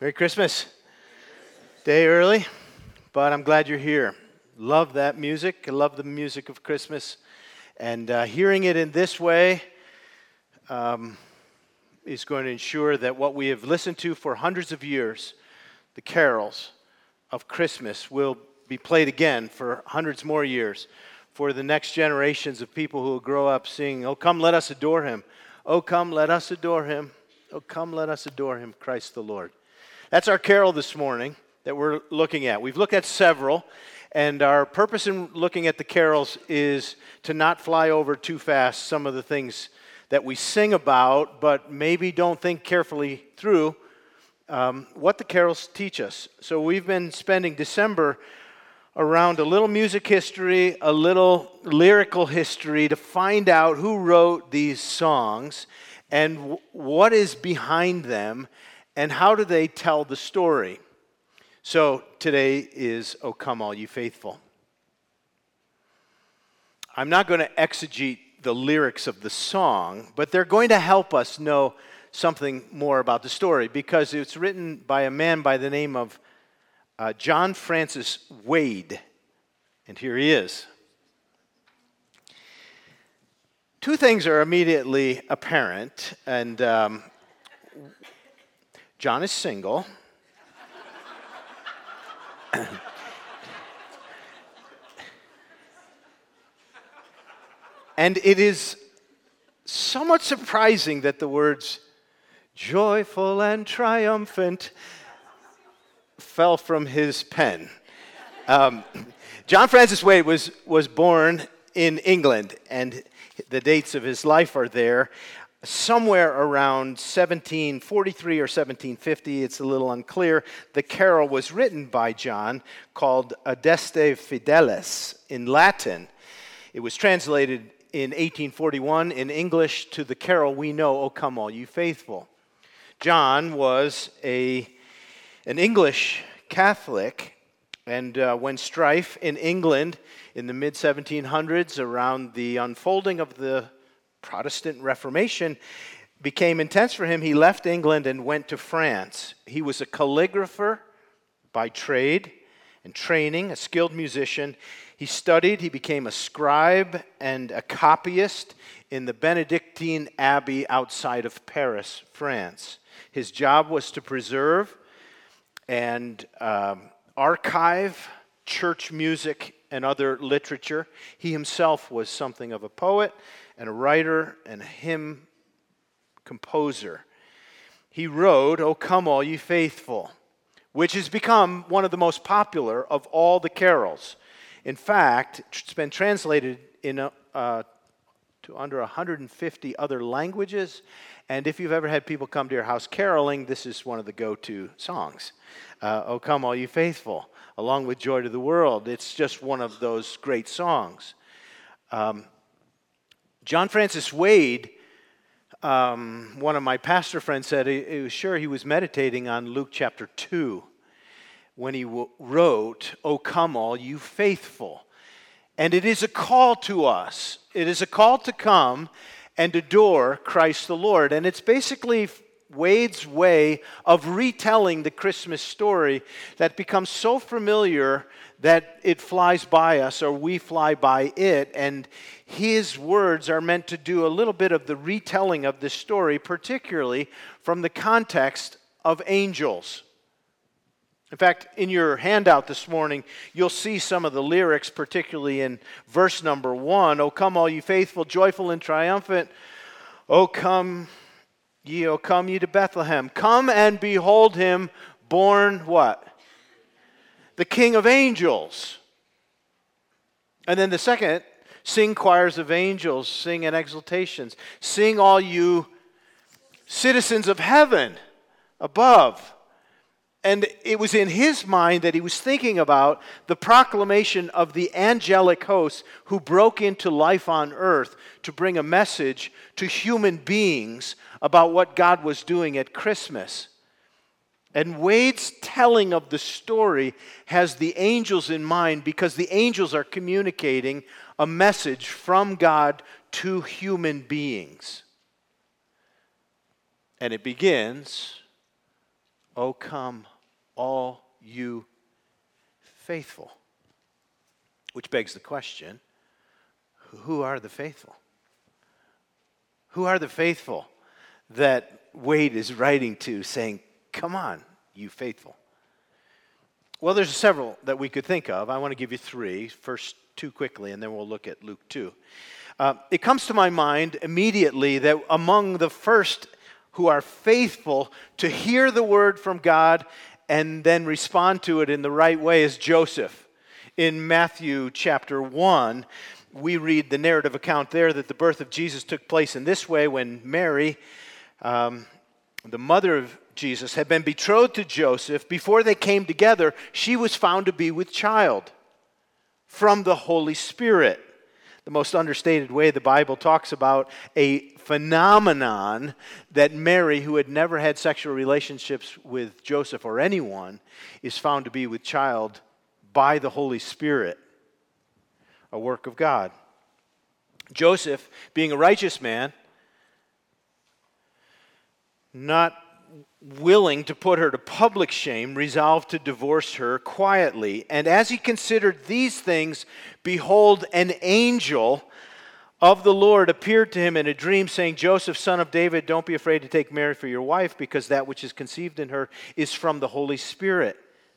Merry Christmas. Day early, but I'm glad you're here. Love that music. I love the music of Christmas. And hearing it in this way is going to ensure that what we have listened to for hundreds of years, the carols of Christmas, will be played again for hundreds more years for the next generations of people who will grow up singing, "Oh, come, let us adore him. Oh, come, let us adore him. Oh, come, let us adore him, Christ the Lord." That's our carol this morning that we're looking at. We've looked at several, and our purpose in looking at the carols is to not fly over too fast some of the things that we sing about, but maybe don't think carefully through what the carols teach us. So we've been spending December around a little music history, a little lyrical history to find out who wrote these songs and what is behind them and how do they tell the story. So today is "O Come All Ye Faithful." I'm not going to exegete the lyrics of the song, but they're going to help us know something more about the story because it's written by a man by the name of John Francis Wade. And here he is. Two things are immediately apparent, and John is single. And it is somewhat surprising that the words "joyful and triumphant" fell from his pen. John Francis Wade was born in England, and the dates of his life are there. Somewhere around 1743 or 1750, it's a little unclear. The carol was written by John called Adeste Fideles in Latin. It was translated in 1841 in English to the carol we know, "O Come All You Faithful." John was an English Catholic, and when strife in England in the mid-1700s around the unfolding of the Protestant Reformation became intense for him, he left England and went to France. He was a calligrapher by trade and training, a skilled musician. He studied, he became a scribe and a copyist in the Benedictine Abbey outside of Paris, France. His job was to preserve and archive church music and other literature. He himself was something of a poet and a writer and a hymn composer. He wrote, "O Come All Ye Faithful," which has become one of the most popular of all the carols. In fact, it's been translated to under 150 other languages, and if you've ever had people come to your house caroling, this is one of the go-to songs. "O Come All Ye Faithful," along with "Joy to the World." It's just one of those great songs. John Francis Wade, one of my pastor friends said he was sure he was meditating on Luke chapter 2 when he wrote, "O come all you faithful." And it is a call to us. It is a call to come and adore Christ the Lord. And it's basically Wade's way of retelling the Christmas story that becomes so familiar that it flies by us or we fly by it. And his words are meant to do a little bit of the retelling of this story, particularly from the context of angels. In fact, in your handout this morning, you'll see some of the lyrics, particularly in verse number 1. "O come all you faithful, joyful and triumphant. O come ye to Bethlehem. Come and behold him born," what? "The King of angels." And then the second, "Sing choirs of angels, sing in exultations. Sing all you citizens of heaven above." And it was in his mind that he was thinking about the proclamation of the angelic hosts who broke into life on earth to bring a message to human beings about what God was doing at Christmas. And Wade's telling of the story has the angels in mind because the angels are communicating a message from God to human beings. And it begins, O come, all you faithful. Which begs the question, who are the faithful? Who are the faithful that Wade is writing to, saying, come on, you faithful? Well, there's several that we could think of. I want to give you three. First two quickly, and then we'll look at Luke 2. It comes to my mind immediately that among the first who are faithful to hear the word from God and then respond to it in the right way is Joseph. In Matthew chapter 1, we read the narrative account there that the birth of Jesus took place in this way when Mary, the mother of Jesus, had been betrothed to Joseph. Before they came together, she was found to be with child from the Holy Spirit. The most understated way the Bible talks about a phenomenon that Mary, who had never had sexual relationships with Joseph or anyone, is found to be with child by the Holy Spirit, a work of God. Joseph, being a righteous man, not willing to put her to public shame, resolved to divorce her quietly. And as he considered these things, behold, an angel of the Lord appeared to him in a dream, saying, Joseph, son of David, don't be afraid to take Mary for your wife, because that which is conceived in her is from the Holy Spirit.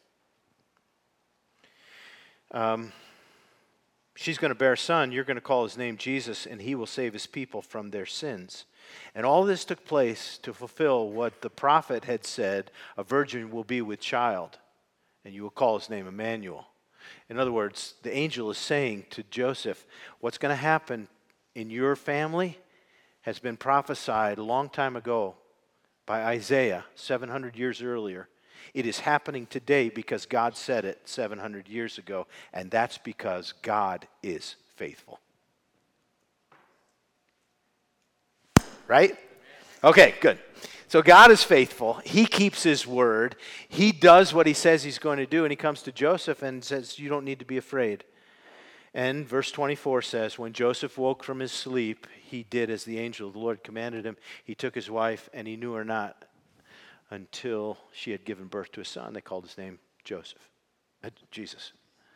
She's going to bear a son. You're going to call his name Jesus, and he will save his people from their sins. And all this took place to fulfill what the prophet had said, a virgin will be with child, and you will call his name Emmanuel. In other words, the angel is saying to Joseph, what's going to happen in your family has been prophesied a long time ago by Isaiah, 700 years earlier. It is happening today because God said it 700 years ago, and that's because God is faithful. Right? Okay, good. So God is faithful. He keeps his word. He does what he says he's going to do, and he comes to Joseph and says, you don't need to be afraid. And verse 24 says, when Joseph woke from his sleep, he did as the angel of the Lord commanded him. He took his wife, and he knew her not until she had given birth to a son. They called his name Jesus.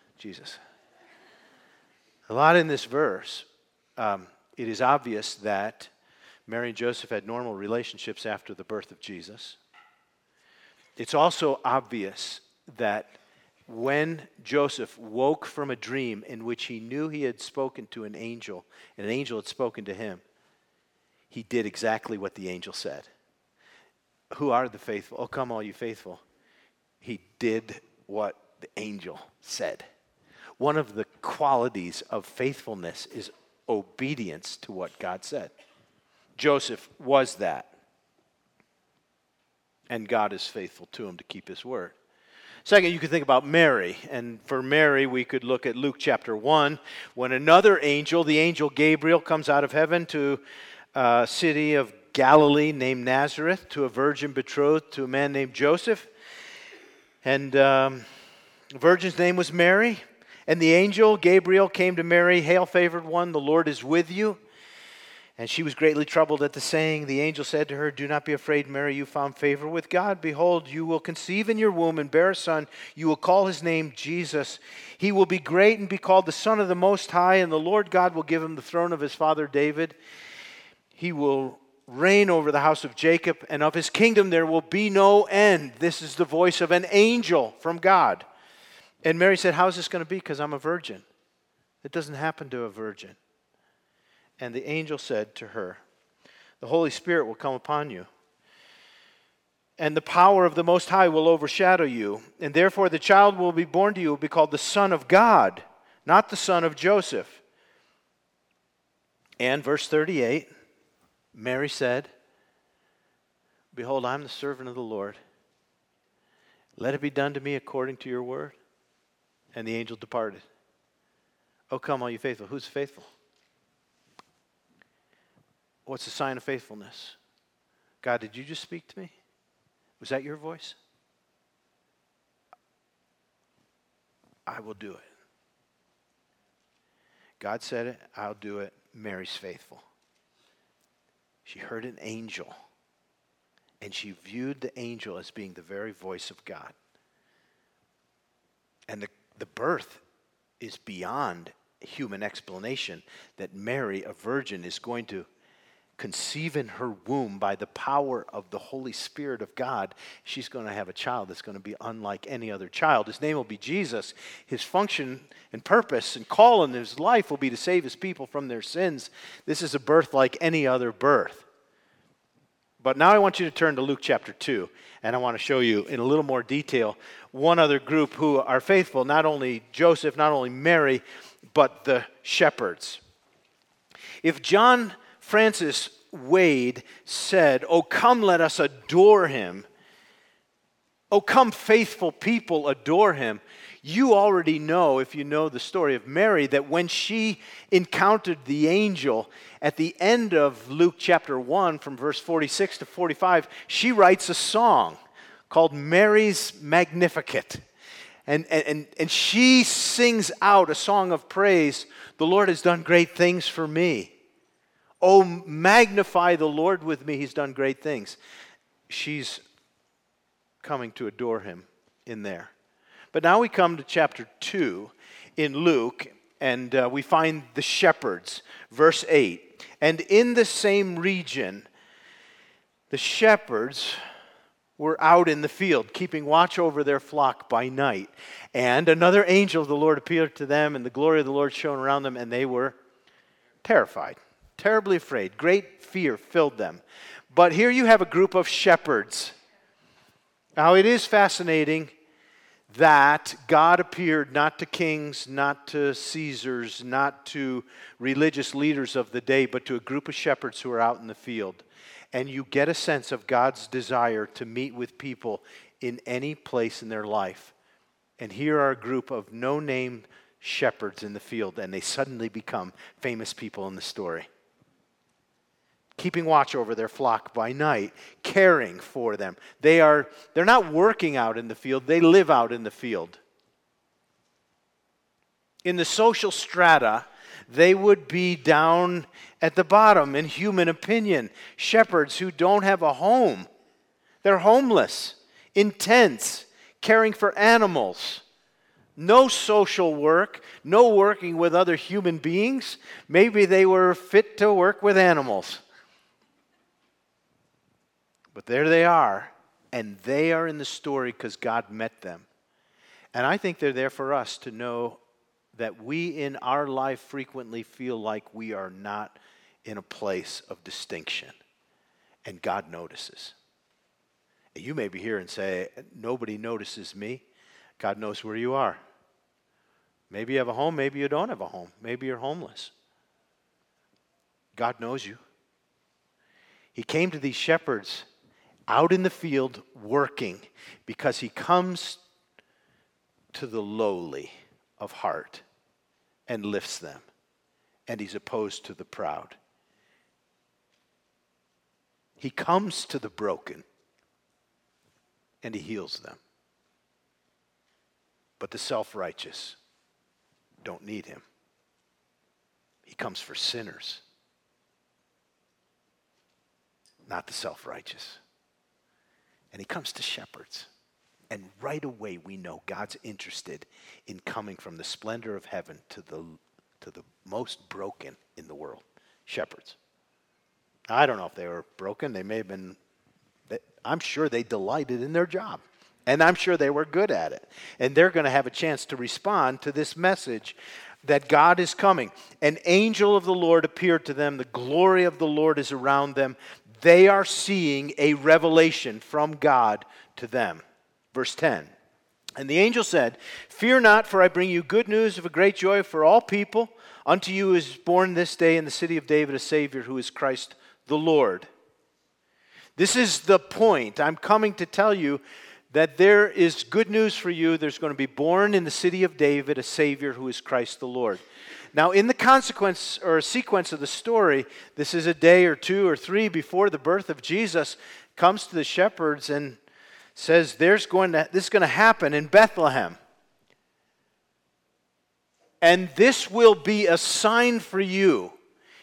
A lot in this verse. It is obvious that Mary and Joseph had normal relationships after the birth of Jesus. It's also obvious that when Joseph woke from a dream in which he knew he had spoken to an angel, and an angel had spoken to him, he did exactly what the angel said. Who are the faithful? Oh, come, all you faithful. He did what the angel said. One of the qualities of faithfulness is obedience to what God said. Joseph was that. And God is faithful to him to keep his word. Second, you could think about Mary. And for Mary, we could look at Luke chapter 1, when another angel, the angel Gabriel, comes out of heaven to a city of Galilee named Nazareth, to a virgin betrothed to a man named Joseph. And the virgin's name was Mary. And the angel Gabriel came to Mary, hail, favored one, the Lord is with you. And she was greatly troubled at the saying. The angel said to her, do not be afraid, Mary, you found favor with God. Behold, you will conceive in your womb and bear a son. You will call his name Jesus. He will be great and be called the Son of the Most High, and the Lord God will give him the throne of his father David. He will reign over the house of Jacob, and of his kingdom there will be no end. This is the voice of an angel from God. And Mary said, how is this going to be? Because I'm a virgin. It doesn't happen to a virgin. And the angel said to her, the Holy Spirit will come upon you, and the power of the Most High will overshadow you. And therefore the child will be born to you will be called the Son of God, not the son of Joseph. And verse 38, Mary said, behold, I'm the servant of the Lord. Let it be done to me according to your word. And the angel departed. Oh, come, all you faithful. Who's faithful? What's the sign of faithfulness? God, did you just speak to me? Was that your voice? I will do it. God said it, I'll do it. Mary's faithful. She heard an angel, And she viewed the angel as being the very voice of God. And the birth is beyond human explanation, that Mary, a virgin, is going to conceive in her womb by the power of the Holy Spirit of God. She's going to have a child that's going to be unlike any other child. His name will be Jesus. His function and purpose and call in his life will be to save his people from their sins. This is a birth like any other birth. But now I want you to turn to Luke chapter 2, and I want to show you in a little more detail one other group who are faithful, not only Joseph, not only Mary, but the shepherds. If John Francis Wade said, "Oh, come, let us adore him. Oh, come, faithful people, adore him," you already know, if you know the story of Mary, that when she encountered the angel at the end of Luke chapter 1, from verse 46 to 45, she writes a song called Mary's Magnificat. And she sings out a song of praise. "The Lord has done great things for me. Oh, magnify the Lord with me. He's done great things." She's coming to adore him in there. But now we come to chapter 2 in Luke, and we find the shepherds, verse 8. "And in the same region, the shepherds were out in the field, keeping watch over their flock by night. And another angel of the Lord appeared to them, and the glory of the Lord shone around them, and they were terrified." Terribly afraid. Great fear filled them. But here you have a group of shepherds. Now it is fascinating that God appeared not to kings, not to Caesars, not to religious leaders of the day, but to a group of shepherds who are out in the field. And you get a sense of God's desire to meet with people in any place in their life. And here are a group of no-name shepherds in the field, and they suddenly become famous people in the story. Keeping watch over their flock by night, caring for them. They're not working out in the field, they live out in the field. In the social strata, they would be down at the bottom in human opinion. Shepherds who don't have a home. They're homeless, in tents, caring for animals. No social work, no working with other human beings. Maybe they were fit to work with animals. But there they are, and they are in the story because God met them. And I think they're there for us to know that we in our life frequently feel like we are not in a place of distinction, and God notices. You may be here and say, "Nobody notices me." God knows where you are. Maybe you have a home, maybe you don't have a home. Maybe you're homeless. God knows you. He came to these shepherds out in the field working because he comes to the lowly of heart and lifts them. And he's opposed to the proud. He comes to the broken and he heals them. But the self-righteous don't need him. He comes for sinners, not the self-righteous. And he comes to shepherds. And right away we know God's interested in coming from the splendor of heaven to the most broken in the world, shepherds. Now, I don't know if they were broken. They may have been, I'm sure they delighted in their job. And I'm sure they were good at it. And they're going to have a chance to respond to this message that God is coming. An angel of the Lord appeared to them. The glory of the Lord is around them. They are seeing a revelation from God to them. Verse 10. "And the angel said, 'Fear not, for I bring you good news of a great joy for all people. Unto you is born this day in the city of David a Savior, who is Christ the Lord.'" This is the point. I'm coming to tell you that there is good news for you. There's going to be born in the city of David a Savior who is Christ the Lord. Now, in the consequence or sequence of the story, this is a day or two or three before the birth of Jesus, comes to the shepherds and says, this is going to happen in Bethlehem. And this will be a sign for you.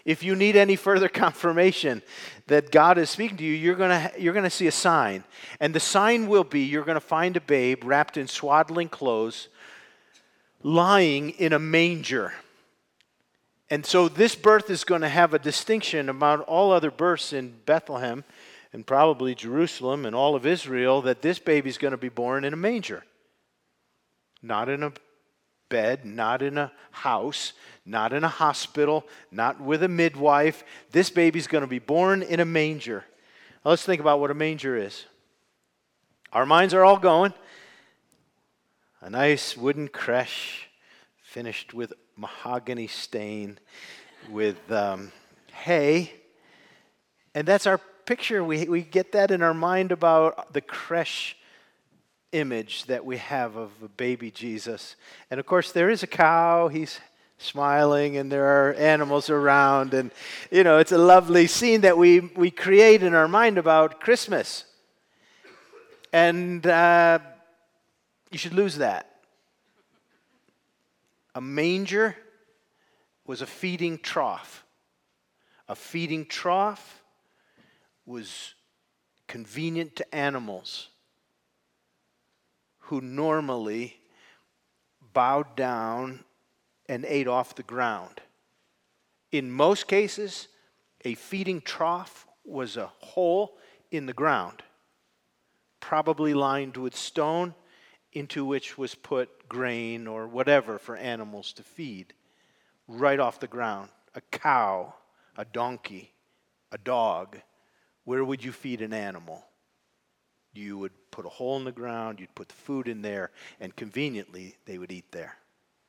If you need any further confirmation that God is speaking to you, you're going to see a sign. And the sign will be you're going to find a babe wrapped in swaddling clothes, lying in a manger. And so this birth is going to have a distinction about all other births in Bethlehem and probably Jerusalem and all of Israel, that this baby's going to be born in a manger. Not in a bed, not in a house, not in a hospital, not with a midwife. This baby's going to be born in a manger. Now let's think about what a manger is. Our minds are all going. A nice wooden creche finished with mahogany stain with hay. And that's our picture. We get that in our mind about the creche image that we have of a baby Jesus. And of course, there is a cow. He's smiling, and there are animals around. And, it's a lovely scene that we create in our mind about Christmas. And you should lose that. A manger was a feeding trough. A feeding trough was convenient to animals who normally bowed down and ate off the ground. In most cases, a feeding trough was a hole in the ground, probably lined with stone, into which was put grain or whatever for animals to feed, right off the ground. A cow, a donkey, a dog. Where would you feed an animal? You would put a hole in the ground, you'd put the food in there, and conveniently they would eat there.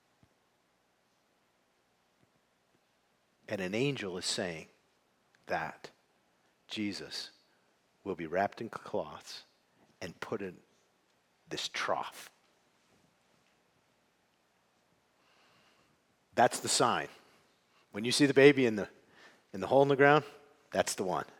And an angel is saying that Jesus will be wrapped in cloths and put in this trough. That's the sign. When you see the baby in the hole in the ground, that's the one.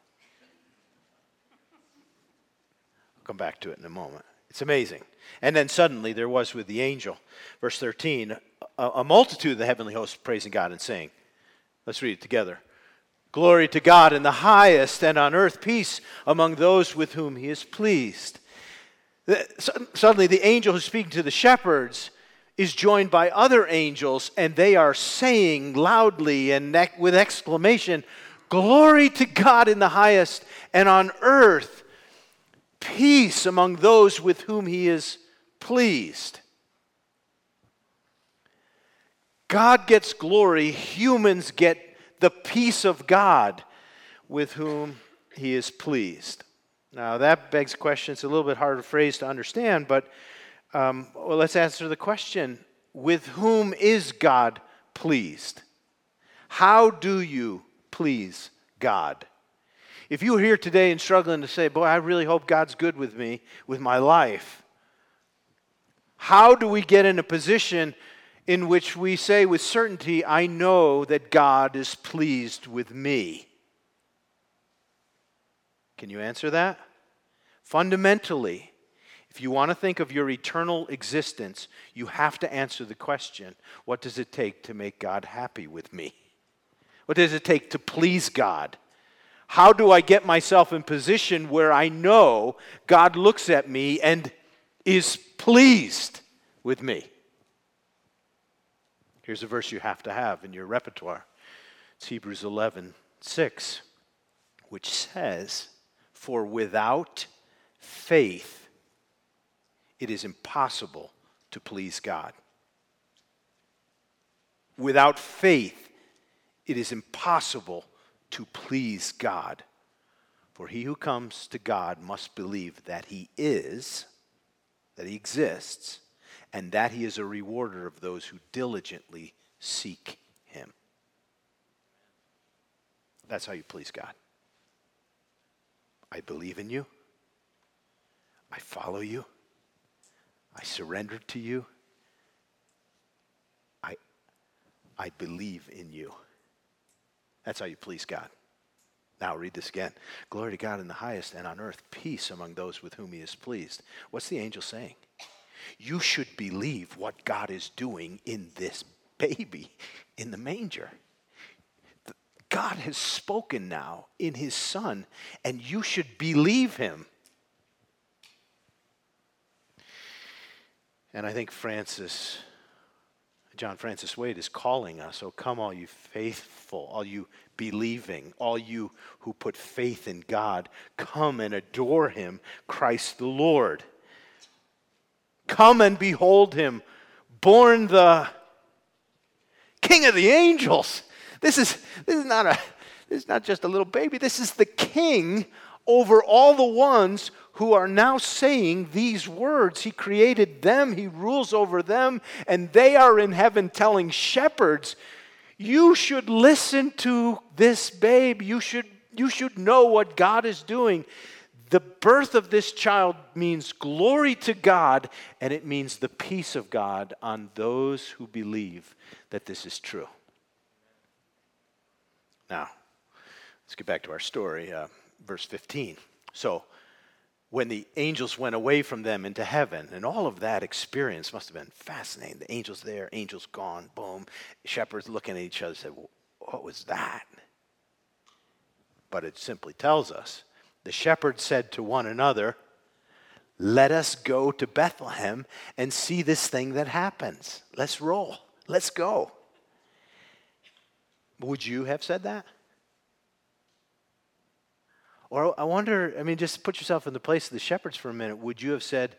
I'll come back to it in a moment. It's amazing. And then suddenly there was with the angel, verse 13, a multitude of the heavenly hosts praising God and saying, let's read it together. Glory to God in the highest, and on earth peace among those with whom he is pleased. Suddenly the angel who's speaking to the shepherds is joined by other angels, and they are saying loudly and with exclamation, glory to God in the highest, and on earth peace among those with whom he is pleased. God gets glory, humans get the peace of God with whom he is pleased. Now that begs a question. It's a little bit harder phrase to understand, but let's answer the question. With whom is God pleased? How do you please God? If you're here today and struggling to say, boy, I really hope God's good with me, with my life, how do we get in a position in which we say with certainty, I know that God is pleased with me? Can you answer that? Fundamentally, if you want to think of your eternal existence, you have to answer the question, what does it take to make God happy with me? What does it take to please God? How do I get myself in position where I know God looks at me and is pleased with me? Here's a verse you have to have in your repertoire. It's Hebrews 11:6, which says, for without faith, it is impossible to please God. Without faith, it is impossible to please God. For he who comes to God must believe that he is, that he exists, and that he is a rewarder of those who diligently seek him. That's how you please God. I believe in you. I follow you. I surrender to you. I believe in you. That's how you please God. Now read this again. Glory to God in the highest, and on earth peace among those with whom he is pleased. What's the angel saying? You should believe what God is doing in this baby in the manger. God has spoken now in his Son, and you should believe him. And I think John Francis Wade is calling us, oh, come all you faithful, all you believing, all you who put faith in God, come and adore him, Christ the Lord. Come and behold him, born the King of the angels. This is not just a little baby. This is the King over all the ones who are now saying these words. He created them, he rules over them, and they are in heaven telling shepherds, you should listen to this babe. You should know what God is doing. The birth of this child means glory to God, and it means the peace of God on those who believe that this is true. Now, let's get back to our story, verse 15. So, when the angels went away from them into heaven, and all of that experience must have been fascinating. The angels there, angels gone, boom. Shepherds looking at each other said, what was that? But it simply tells us, the shepherds said to one another, let us go to Bethlehem and see this thing that happens. Let's roll. Let's go. Would you have said that? Or I wonder, just put yourself in the place of the shepherds for a minute. Would you have said,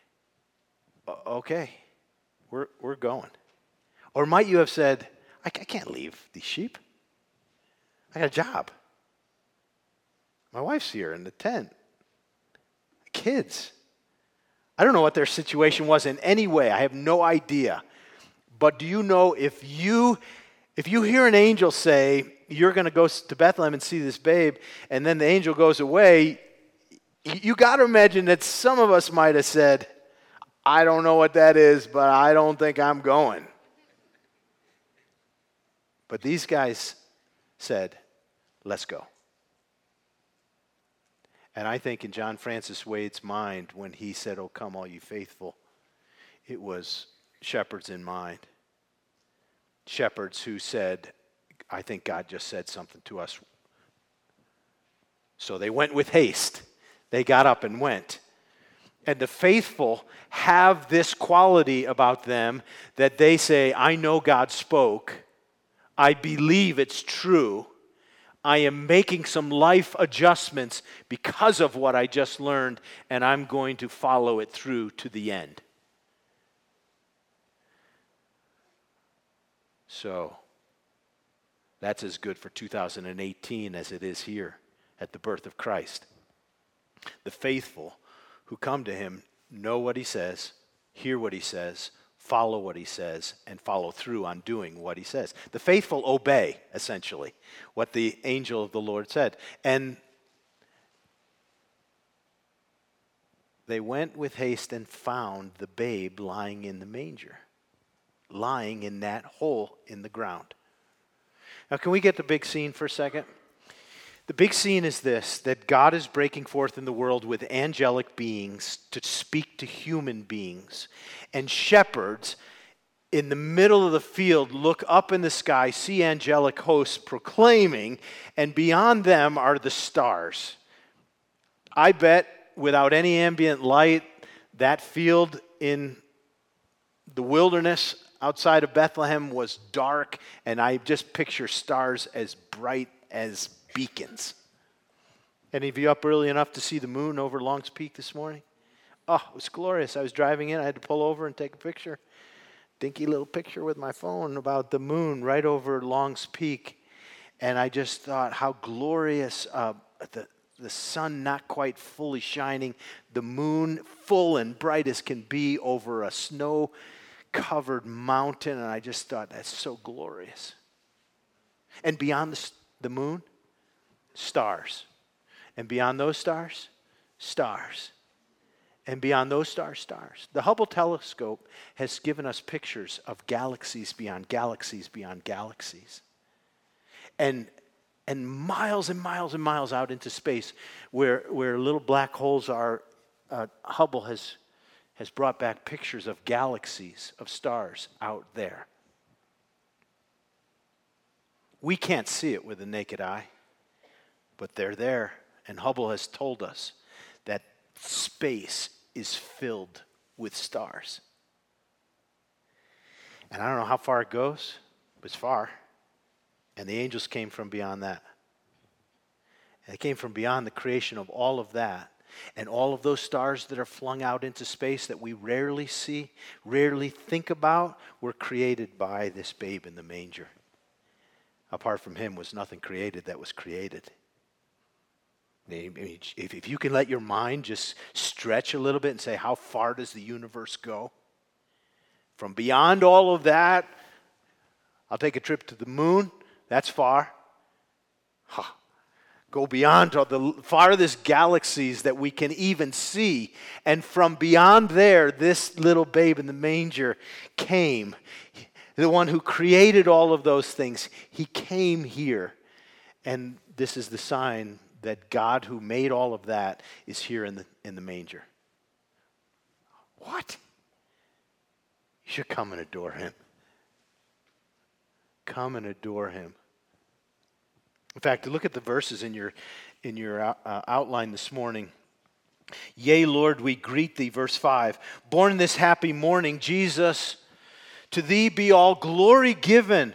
okay, we're going? Or might you have said, I can't leave these sheep. I got a job. My wife's here in the tent. Kids. I don't know what their situation was in any way. I have no idea. But do you know if you hear an angel say, you're going to go to Bethlehem and see this babe, and then the angel goes away, you got to imagine that some of us might have said, I don't know what that is, but I don't think I'm going. But these guys said, let's go. And I think in John Francis Wade's mind, when he said, oh, come all you faithful, it was shepherds in mind. Shepherds who said, I think God just said something to us. So they went with haste. They got up and went. And the faithful have this quality about them that they say, I know God spoke. I believe it's true. I am making some life adjustments because of what I just learned, and I'm going to follow it through to the end. So, that's as good for 2018 as it is here at the birth of Christ. The faithful who come to him know what he says, hear what he says, follow what he says, and follow through on doing what he says. The faithful obey, essentially, what the angel of the Lord said. And they went with haste and found the babe lying in the manger, lying in that hole in the ground. Now, can we get the big scene for a second? The big scene is this, that God is breaking forth in the world with angelic beings to speak to human beings. And shepherds in the middle of the field look up in the sky, see angelic hosts proclaiming, and beyond them are the stars. I bet without any ambient light, that field in the wilderness outside of Bethlehem was dark, and I just picture stars as bright as beacons. Any of you up early enough to see the moon over Long's Peak this morning? Oh, it was glorious. I was driving in. I had to pull over and take a picture. Dinky little picture with my phone about the moon right over Long's Peak. And I just thought how glorious, the sun not quite fully shining, the moon full and bright as can be over a snow-covered mountain. And I just thought, that's so glorious. And beyond the moon, stars. And beyond those stars, stars. And beyond those stars, stars. The Hubble telescope has given us pictures of galaxies beyond galaxies beyond galaxies. And miles and miles and miles out into space where little black holes are, Hubble has brought back pictures of galaxies, of stars out there. We can't see it with the naked eye, but they're there. And Hubble has told us that space is filled with stars. And I don't know how far it goes, but it's far. And the angels came from beyond that. And they came from beyond the creation of all of that. And all of those stars that are flung out into space that we rarely see, rarely think about, were created by this babe in the manger. Apart from him was nothing created that was created. If you can let your mind just stretch a little bit and say, how far does the universe go? From beyond all of that, I'll take a trip to the moon. That's far. Go beyond the farthest galaxies that we can even see. And from beyond there, this little babe in the manger came. The one who created all of those things, he came here. And this is the sign that God who made all of that is here in the manger. What? You should come and adore him. Come and adore him. In fact, look at the verses in your outline this morning. Yea, Lord, we greet thee, verse 5. Born this happy morning, Jesus, to thee be all glory given.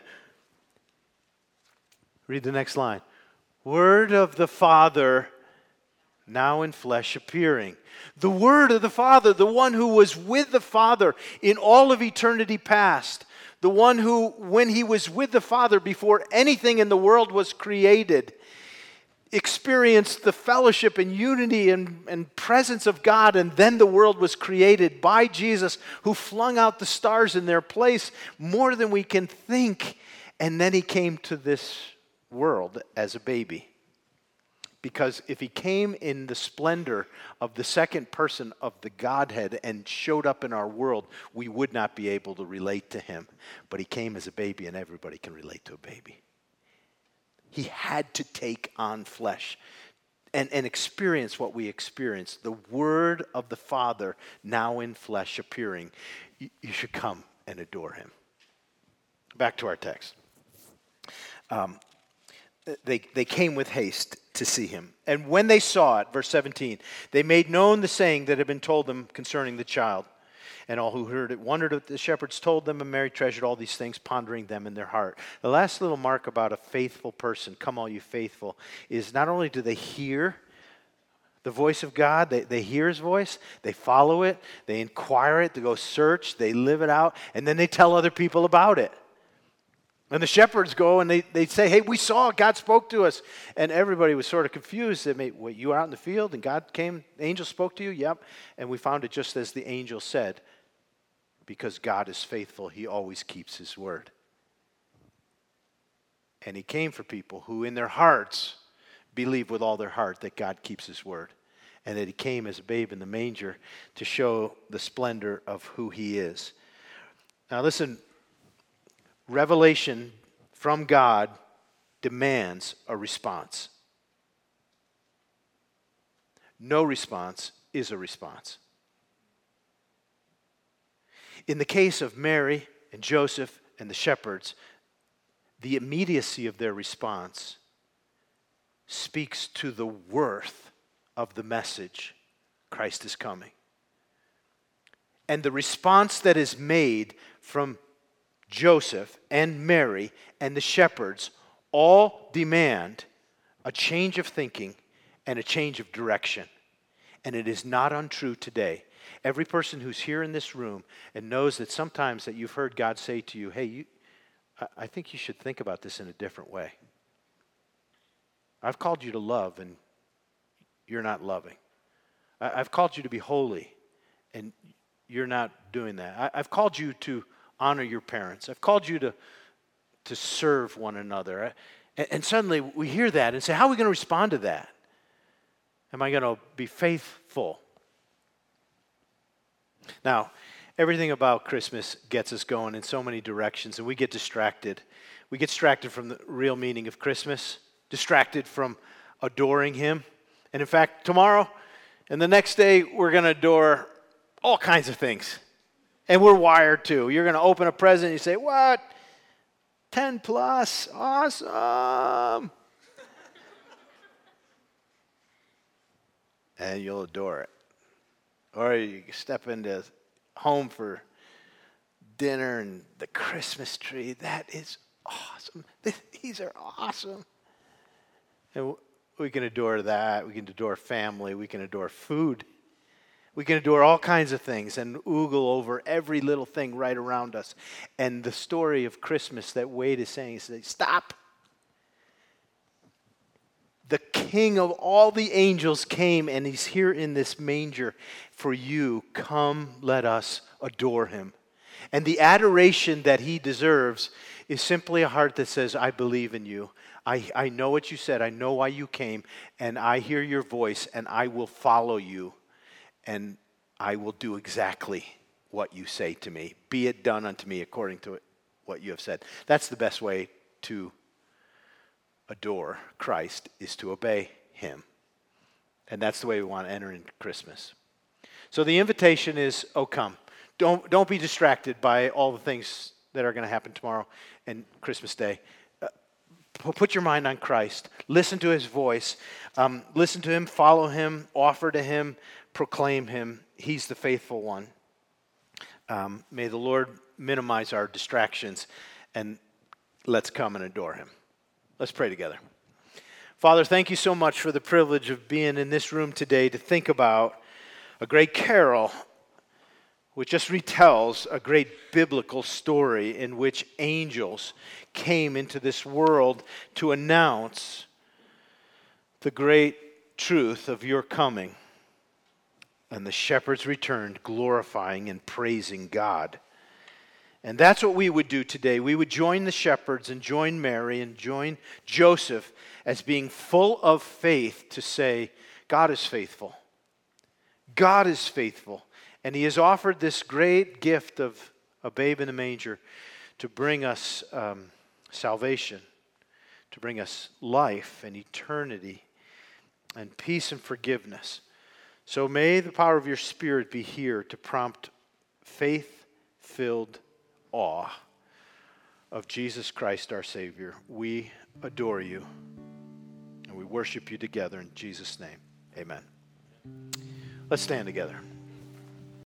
Read the next line. Word of the Father, now in flesh appearing. The Word of the Father, the one who was with the Father in all of eternity past. The one who, when he was with the Father before anything in the world was created, experienced the fellowship and unity and presence of God, and then the world was created by Jesus, who flung out the stars in their place more than we can think. And then he came to this world as a baby. Because if he came in the splendor of the second person of the Godhead and showed up in our world, we would not be able to relate to him. But he came as a baby, and everybody can relate to a baby. He had to take on flesh and experience what we experienced. The Word of the Father now in flesh appearing. You should come and adore him. Back to our text. They came with haste to see him. And when they saw it, verse 17, they made known the saying that had been told them concerning the child. And all who heard it wondered what the shepherds told them, and Mary treasured all these things, pondering them in their heart. The last little mark about a faithful person, come all you faithful, is not only do they hear the voice of God, they hear his voice, they follow it, they inquire it, they go search, they live it out, and then they tell other people about it. And the shepherds go and they say, hey, we saw it, God spoke to us. And everybody was sort of confused. They made, wait, you were out in the field and God came, the angel spoke to you? Yep. And we found it just as the angel said. Because God is faithful, he always keeps his word. And he came for people who in their hearts believe with all their heart that God keeps his word. And that he came as a babe in the manger to show the splendor of who he is. Now listen, revelation from God demands a response. No response is a response. In the case of Mary and Joseph and the shepherds, the immediacy of their response speaks to the worth of the message, Christ is coming. And the response that is made from Joseph and Mary and the shepherds all demand a change of thinking and a change of direction. And it is not untrue today. Every person who's here in this room and knows that sometimes that you've heard God say to you, hey, I think you should think about this in a different way. I've called you to love and you're not loving. I've called you to be holy and you're not doing that. I've called you to honor your parents. I've called you to serve one another. And suddenly we hear that and say, how are we going to respond to that? Am I going to be faithful? Now, everything about Christmas gets us going in so many directions, and we get distracted. We get distracted from the real meaning of Christmas, distracted from adoring him. And in fact, tomorrow and the next day, we're going to adore all kinds of things. And we're wired to. You're going to open a present and you say, what? 10 plus. Awesome. And you'll adore it. Or you step into home for dinner and the Christmas tree. That is awesome. These are awesome. And we can adore that. We can adore family. We can adore food. We can adore all kinds of things and oogle over every little thing right around us. And the story of Christmas that Wade is saying is, stop. The King of all the angels came, and he's here in this manger for you. Come, let us adore him. And the adoration that he deserves is simply a heart that says, I believe in you. I know what you said. I know why you came. And I hear your voice, and I will follow you. And I will do exactly what you say to me. Be it done unto me according to what you have said. That's the best way to adore Christ, is to obey him. And that's the way we want to enter into Christmas. So the invitation is, oh, come. Don't be distracted by all the things that are going to happen tomorrow and Christmas Day. Put your mind on Christ. Listen to his voice. Listen to him, follow him, offer to him, proclaim him. He's the faithful one. May the Lord minimize our distractions, and let's come and adore him. Let's pray together. Father, thank you so much for the privilege of being in this room today to think about a great carol which just retells a great biblical story in which angels came into this world to announce the great truth of your coming. And the shepherds returned, glorifying and praising God. And that's what we would do today. We would join the shepherds and join Mary and join Joseph as being full of faith to say, God is faithful. God is faithful. And he has offered this great gift of a babe in a manger to bring us salvation, to bring us life and eternity and peace and forgiveness. So may the power of your Spirit be here to prompt faith-filled awe of Jesus Christ our Savior. We adore you and we worship you together in Jesus' name. Amen. Let's stand together.